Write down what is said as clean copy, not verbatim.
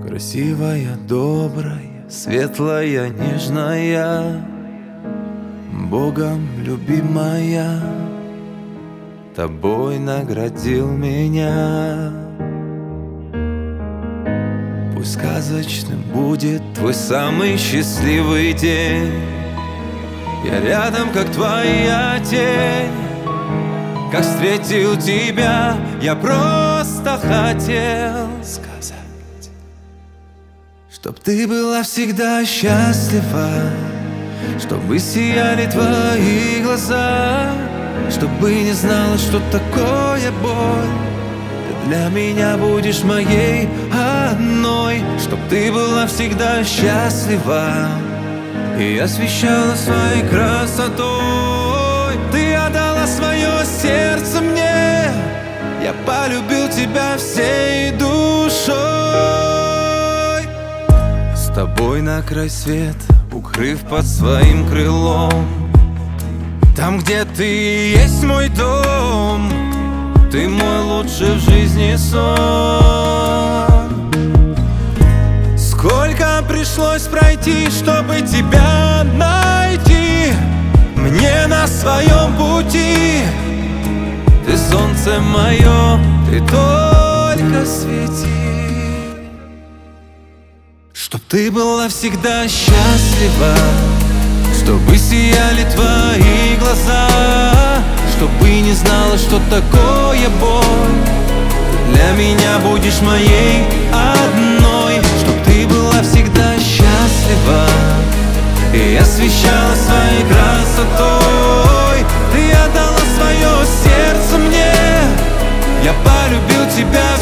Красивая, добрая, светлая, нежная, Богом любимая, тобой наградил меня. Пусть сказочным будет твой самый счастливый день. Я рядом, как твоя тень. Как встретил тебя, я просто хотел сказать, чтоб ты была всегда счастлива, чтобы сияли твои глаза, чтобы не знала, что такое боль. Ты для меня будешь моей одной. Чтоб ты была всегда счастлива и освещала своей красотой. Ты отдала свое сердце мне, я полюбил тебя всей душой. С тобой на край света, укрыв под своим крылом, там, где ты есть мой дом, ты мой лучший в жизни сон. Сколько пришлось пройти, чтобы тебя найти мне на своем пути. Ты солнце мое, ты только свети. Чтоб ты была всегда счастлива, чтобы сияли твои глаза, чтобы не знала, что такое боль. Ты для меня будешь моей одной. Чтоб ты была всегда счастлива и освещала своей красотой. Ты отдала свое сердце мне, я полюбил тебя